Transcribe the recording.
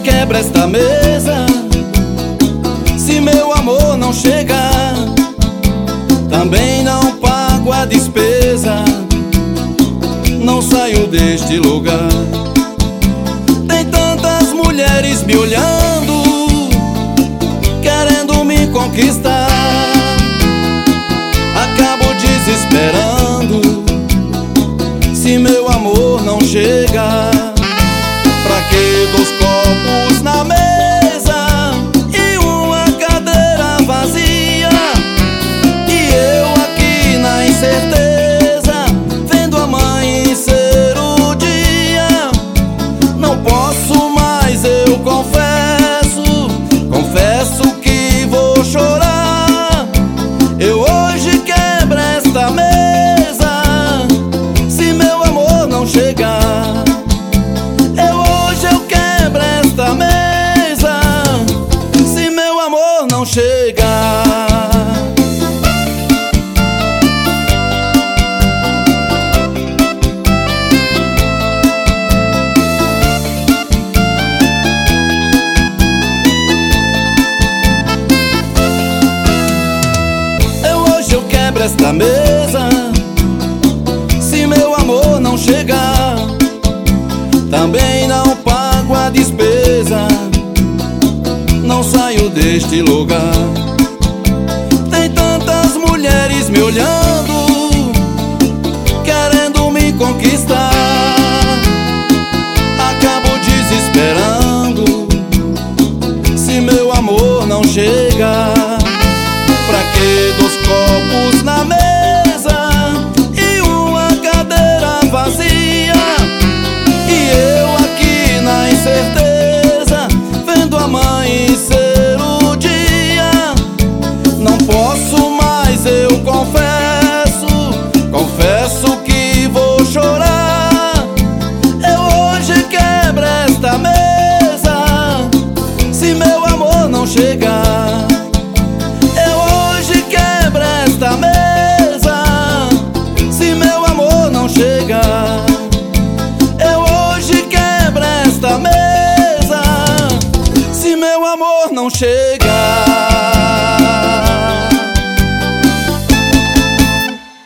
quebra esta mesa se meu amor não chegar. Também não pago a despesa, não saio deste lugar. Tem tantas mulheres me olhando, querendo me conquistar. Acabo desesperando se meu amor não chegar. Pra que 2 copos na mesa e uma cadeira vazia, e eu aqui na incerteza, vendo amanhecer o dia? Não posso mais, eu confesso que vou chorar. Eu hoje quebro esta mesa se meu amor não chegar. Chegar. Hoje eu quebro esta mesa se meu amor não chegar. Também não pago a despesa, não saio deste lugar. Tem tantas mulheres me olhando, querendo me conquistar. Acabo desesperando se meu amor não chegar. Pra que 2 copos na mesa e uma cadeira vazia, e eu aqui na incerteza, vendo amanhecer o dia? Não posso mais, eu confesso que vou chorar. Eu hoje quebro esta mesa se meu amor não chegar. Eu hoje quebro esta mesa se meu amor não chegar. Eu hoje quebro esta mesa se meu amor não chega.